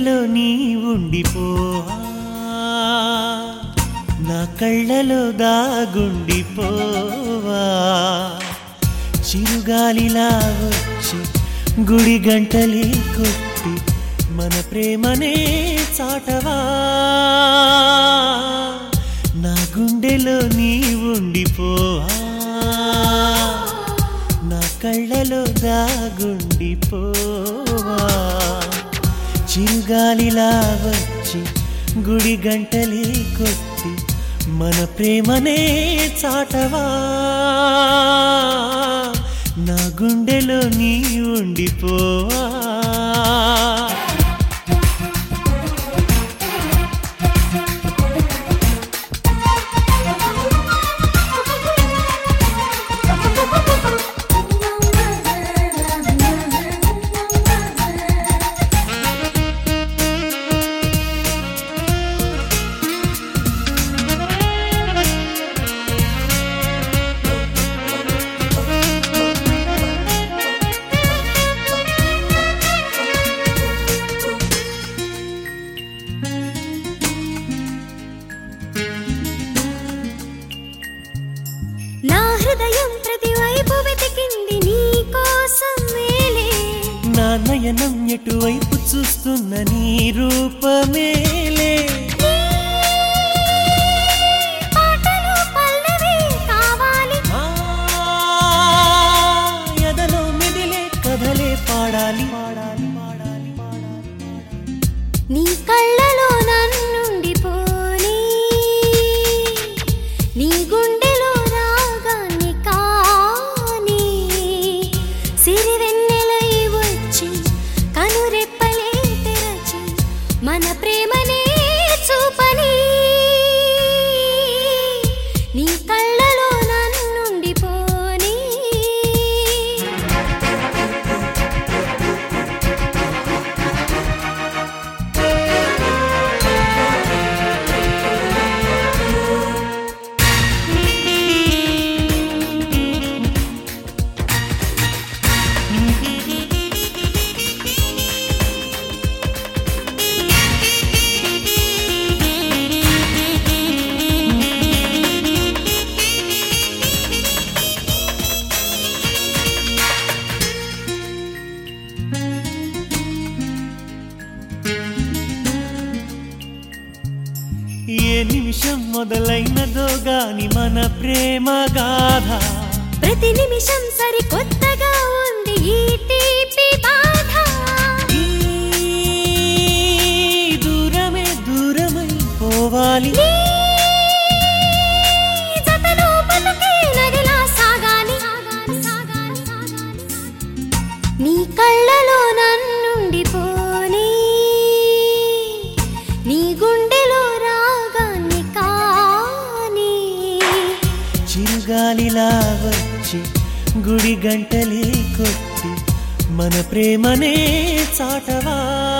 గుండెలో నీ ఉండిపోవా, నా కళ్ళలో దాగుండిపోవా. చిరుగాలిలా వచ్చి గుడి గంటలే కొట్టి మన ప్రేమనే చాటవా, నా గుండెలో నీ ఉండిపోవా, నా కళ్ళలో దాగుండిపోవా. చిరుగాలిలా వచ్చి గుడి గంటలే కొట్టి మన ప్రేమనే చాటవా, నా గుండెలో నీ ఉండిపోవా. నా హృదయం ప్రతివైపు వెతికింది నీ కోసమేలే, నా నయనం ఎటువైపు చూస్తున్న నీ రూపమేలే. పాటలు పల్లవి కావాలి, ఎదలో మెదిలే కథలే పాడాలి పాడాలి పాడాలి పాడాలి. నీ కళ్ళలో నన్నుండిపోని, నీ గుండెలో రాగాన్ని కాని, సిరివెన్నెలై వచ్చి కనురెప్పలే తెరచి మన ప్రేమనే చూపని, నీ కళ్ళలో నన్నుండిపోని. ఏ నిమిషం మొదలైనదో గాని మన ప్రేమ గాథ, ప్రతి నిమిషం సరికొత్తగా ఉంది ఈ తీపి బాధ. ఈ దూరమే దూరమై పోవాలి, నీ జతలో బతుకే నదిలా సాగాలి, నీ కళ్ళలో నన్నుండిపోని, నీ గుండెలో రాగాన్ని కాని. చిరుగాలిలా వచ్చి గుడి గంటలే కొట్టి మన ప్రేమనే చాటవా,